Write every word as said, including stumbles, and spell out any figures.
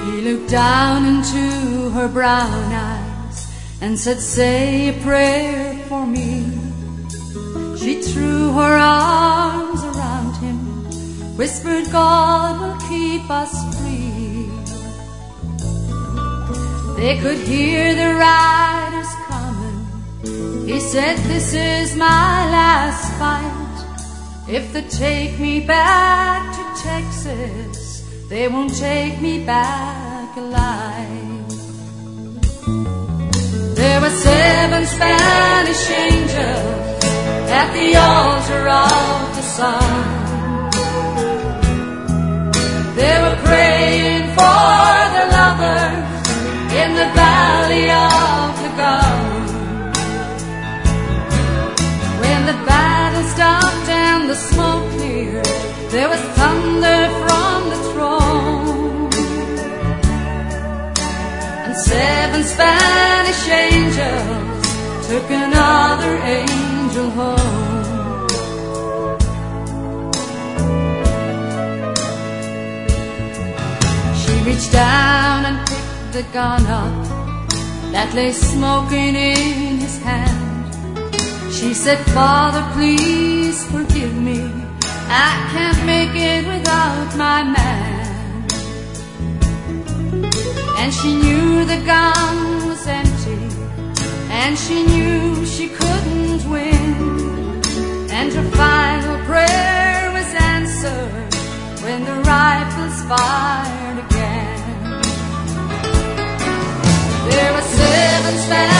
He looked down into her brown eyes and said, "Say a prayer for me." She threw her arms around him, whispered, "God will keep us free." They could hear the riders coming. He said, "This is my last fight. If they take me back to Texas, they won't take me back alive." There were seven Spanish angels at the altar of the sun. They were praying for their lovers in the valley of the gun. When the battle stopped and the smoke cleared, there was thunder from the throne, and seven Spanish angels took another angel home. She reached down and picked the gun up that lay smoking in his hand. She said, "Father, please forgive me. I can't make it without my man." And she knew the gun was empty, and she knew she couldn't win. And her final prayer was answered when the rifles fired again. There were seven Spanish